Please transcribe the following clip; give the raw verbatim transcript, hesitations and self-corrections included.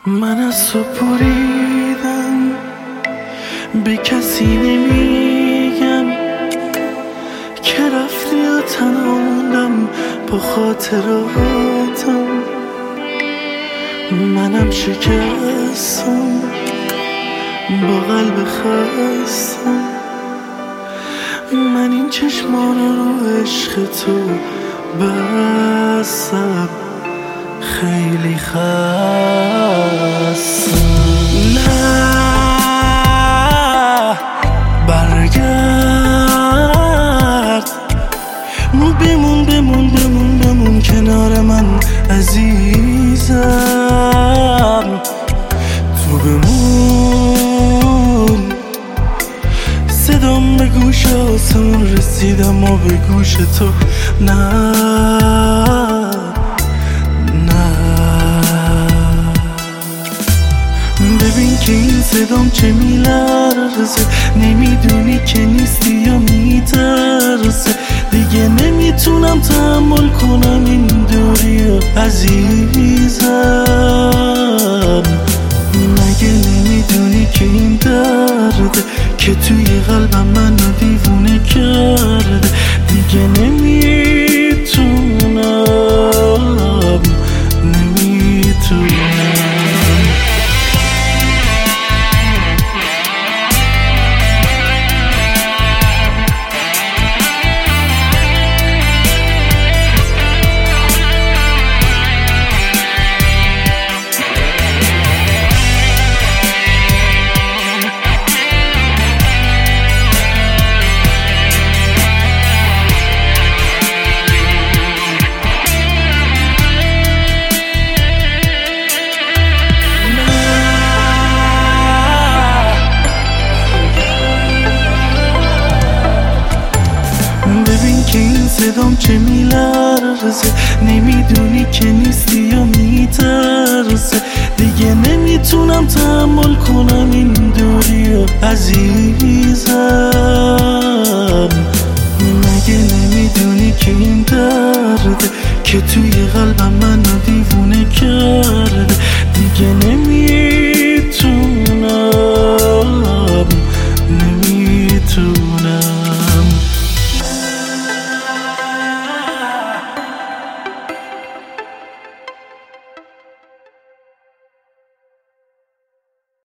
من از تو بریدم، به کسی نمیگم که رفتی و تنها موندم با خاطراتم. منم شکستم با قلب خستم، من این چشمان رو عشق تو بستم، خیلی خستم. نه برگرد، بمون بمون بمون بمون کنار من عزیزم، تو بمون. صدام به گوش آسمون رسیدم و به گوش تو نه ببین که این صدام چه میلرزه، نمیدونی که نیستی یا میترسه. دیگه نمیتونم تحمل کنم این دوری عزیزم. مگه نمیدونی که این درده که توی قلبم منو دیوونه کرده. دیگه نمیتونم نمیتونم که این صدام چه میلرزه، نمیدونی که نیستی یا میترسه. دیگه نمیتونم تحمل کنم این دوری عزیزم. مگه نمیدونی که این درده که توی قلبم منو دیوونه کرده. دیگه نمی